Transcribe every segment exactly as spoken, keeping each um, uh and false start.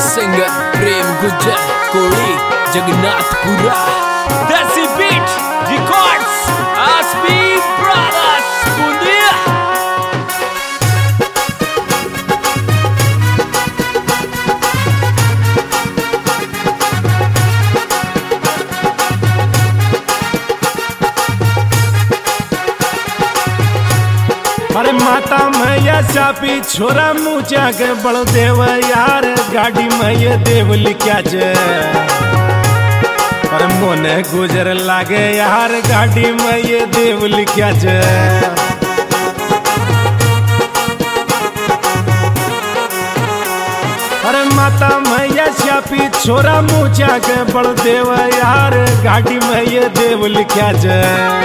Singer प्रेम गुज्जर कोड़ी Jagannathpura Desi beat records Asmi brothers बूंदिया। अरे माता मैया चापी छोरा मुचा के बड़ो देव यार गाड़ी में ये देव लिखा जे। अरे मोने गुजर लागे यार गाड़ी में ये देव लिखा जे। अरे माता मैया चापी छोरा मुचा के बड़ो देव यार गाड़ी में ये देव लिखा जे।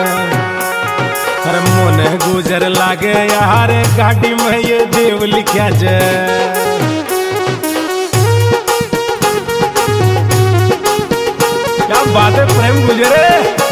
अरे मोने गुजर लागे यार गाड़ी में ये देव लिखा जे। क्या बात है प्रेम गुजरे।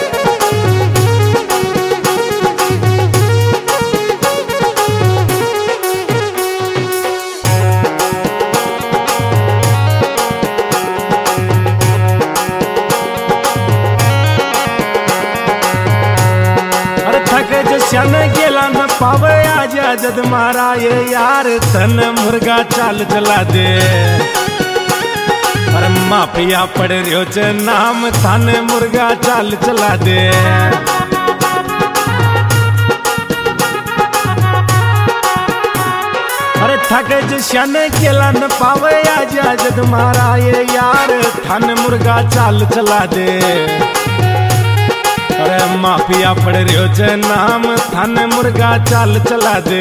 शन गेला न पावे आजा जद मारा ये यार तन मुर्गा चाल चला दे। अरे माफिया पड़ रियो च नाम थाने मुर्गा चाल चला दे। अरे थके ज शन गेला न पावे आजा जद मारा ये यार थाने मुर्गा चाल चला दे। अरे माफिया पड़ रियो च नाम थाने मुर्गा चाल चला दे।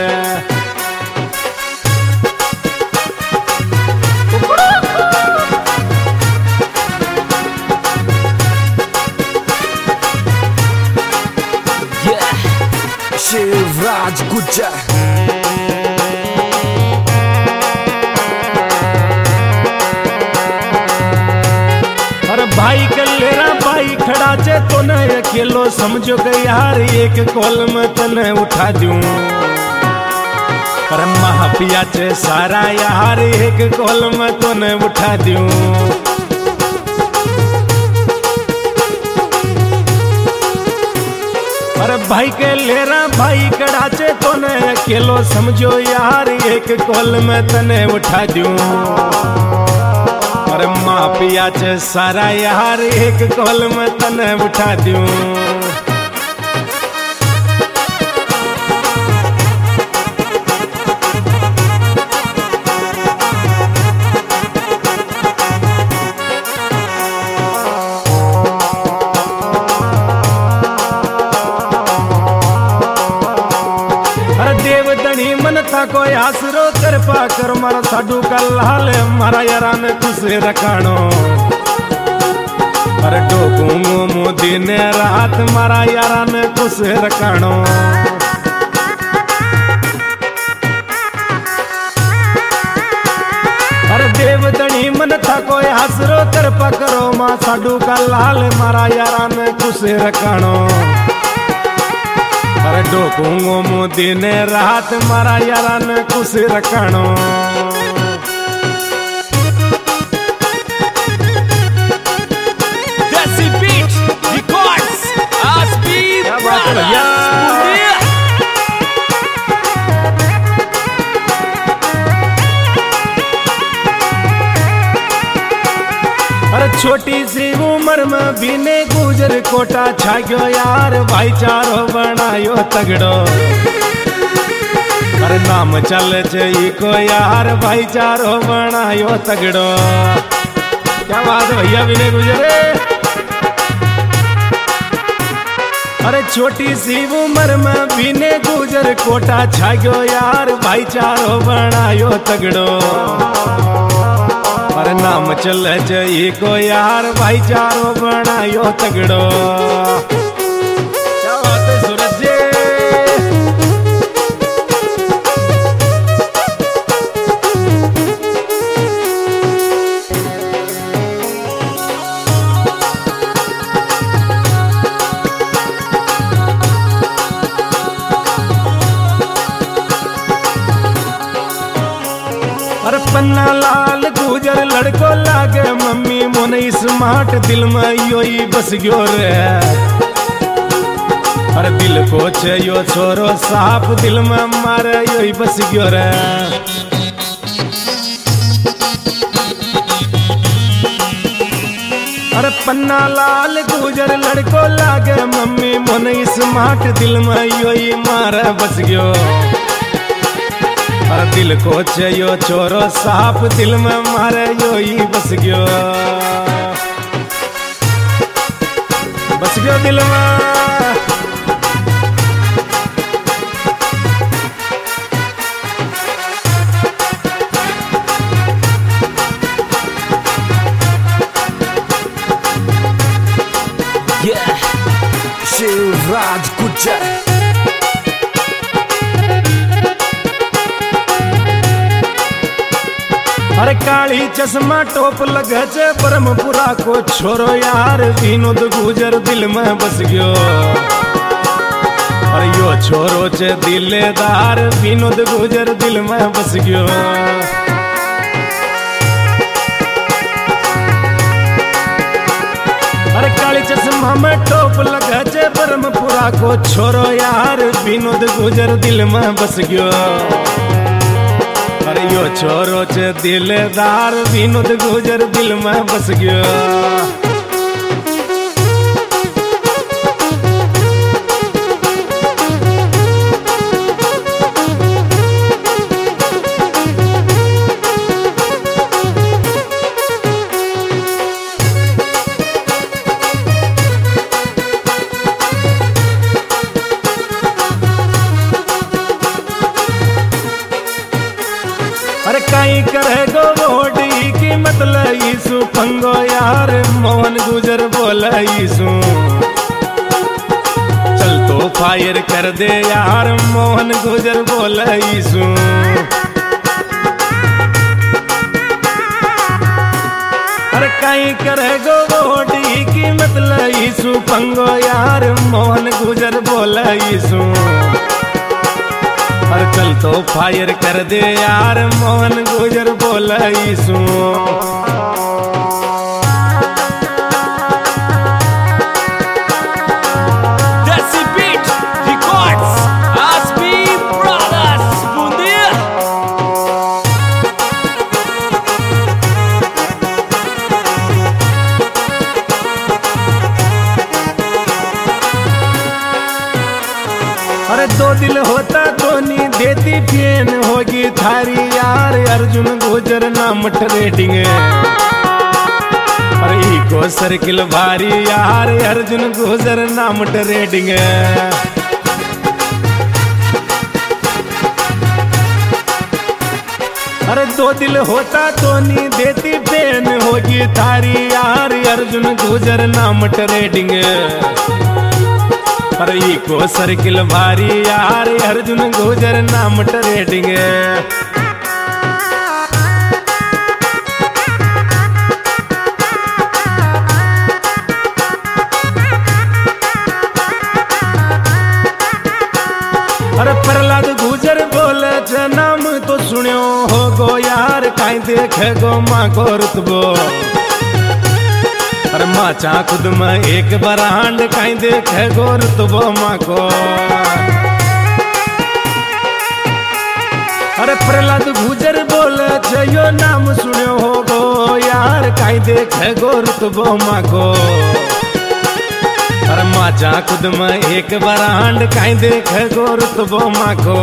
yeah. शिवराज गुज्जर भाई कलेरा भाई खड़ा चे तो न अकेलो समझो के यार एक कॉल में तने उठा दूं। पर महापिया चे सारा यार एक कॉल में तो न उठा दूं। अरे भाई के लेरा भाई खड़ा चे तो न अकेलो समझो यार एक कॉल में तने उठा दूं। अरे माफिया च सारा यार एक कॉल में तने उठा दूं। अरे देव दणी मन था कोई आसरो कर पा कर मारा साडू का लाल मारा यारा ने खुश रखानो। अरे डोकूंगो मोदी ने रात मारा यारा ने खुश रखानो। अरे देव दणी मन था कोई आसरो कर पा करो मां साडू का लाल मारा यारा ने खुश रखानो। अरे डोकूंगो मोदी ने रात मारा यारा ने खुश रखानो। Desi beat records Asmi brothers बूंदिया। अरे छोटी सी उम्र में बिने गुजर कोटा छाग्यो यार भाईचारो बनायो तगड़ो। अरे नाम चल को यार भाईचारो बनायो तगड़ो। क्या बात है भैया बिने गुजरे। अरे छोटी सी उम्र में बिने गुजर कोटा छाग्यो यार भाईचारो बनायो तगड़ो। अरे नाम चल जई को यार भाईचारो बनायो तगड़ो। क्या बात है सूरज जी। पन्ना लाल गुजर लड़को लागे मम्मी मोने स्मार्ट दिल में यो ही बस गयो रे। अरे दिल को यो छोरो साफ दिल में मारे यो ही बस गयो रे। अरे पन्ना लाल गुजर लड़को लागे मम्मी मोने स्मार्ट दिल में यो ही मारे बस गयो। अरे दिल को यो छोरो साफ दिल में मारे यो ही बस गयो, बस गयो दिल में। Yeah, शिवराज गुज्जर। अरे काली चश्मा टोप लगे छे ब्रह्मपुरा को छोरो यार विनोद गुजर दिल में बस गयो। अरे यो छोरो छे दिलेदार विनोद गुजर दिल में बस गयो। अरे काली चश्मा में टोप लगे छे ब्रह्मपुरा को छोरो यार विनोद गुजर दिल में बस गयो। अरे यो छोरो छे दिलदार विनोद गुजर दिल में बस गयो। अरे कहीं करे गो वोटी की मतलब ईसु पंगो यार मोहन गुजर बोला ईसु। चल तो फायर कर दे यार मोहन गुजर बोला ईसु। अरे कहीं करे गो वोटी की मतलब ईसु पंगो यार मोहन गुजर बोला ईसु। अरे चल तो फायर कर दे यार मोहन गुजर बोला ईसु। Desi beat records Aspi brothers बूंदिया। अरे दो दिल होता दोनी देती फेन होगी थारी यार अर्जुन गुजर नाम ट्रेडिंग। अरे इको सर्किल भारी यार अर्जुन गुजर नाम ट्रेडिंग। अरे दो दिल होता दोनी देती फेन होगी थारी यार अर्जुन गुजर नाम ट्रेडिंग। अरे इको सर्किल भारी यार अर्जुन गुजर नाम ट्रेडिंग। अरे प्रहलाद गुजर बोले छे नाम तो सुनियो हो गो यार काई देख गो माँ को रुतबो। अरे माचा खुद में एक बरांड काई देख गोर तुबो माँ को। अरे प्रहलाद गुजर बोले छे यो नाम सुनियो हो गो यार काई देख गोर तुबो माँ को। अरे माचा खुद में एक बरांड काई देख गोर तुबो माँ को।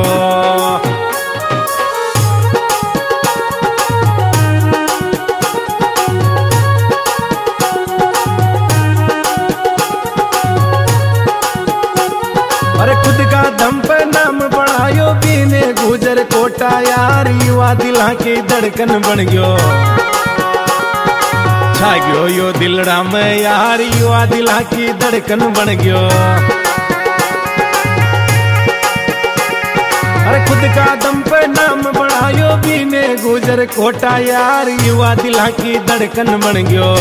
अरे खुद का दम पे नाम बढ़ायो बीने गुजर कोटा यार युवा दिला की धड़कन बन गयो। छा गयो यो दिलड़ा में यार युवा दिला की धड़कन बन गयो। अरे खुद का दम पे नाम बढ़ायो बीने गुजर कोटा यार युवा दिला की धड़कन बन गयो।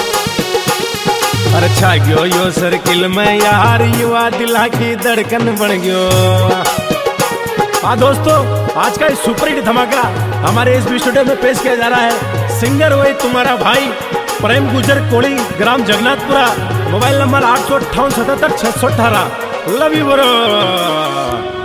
अरे छा गयो यो सर्किल में यार युवा दिला की धड़कन बन गयो। हाँ दोस्तों, आज का इस सुपर हिट धमाका हमारे इस स्टूडियो में पेश किया जा रहा है सिंगर वही तुम्हारा भाई प्रेम गुजर कोड़ी, ग्राम जगन्नाथपुरा, मोबाइल नंबर आठ सौ अट्ठावन सतहत्तर छह सौ अठारह। Love you bro.